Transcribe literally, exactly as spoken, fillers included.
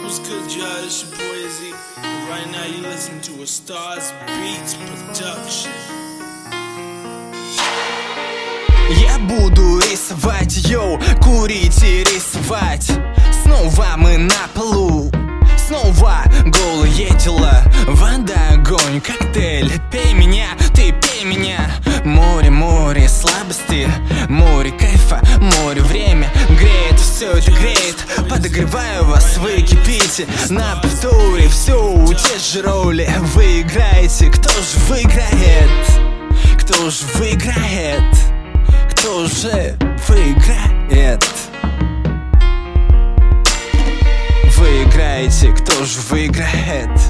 What's good, y'all? It's your boy Izzy. And right now you listen to a Stars Beats production. Я буду рисовать, йоу, курить и рисовать. Снова мы на полу, снова голые тела. Вода, огонь, коктейль, пей меня, ты пей меня. Море, море слабости, море кайфа, море время греет, все это греет. Подогреваю вас, вы кипите. На повторе все те же роли. Вы играете, кто же выиграет? Кто же выиграет? Кто же выиграет? Вы играете, кто же выиграет?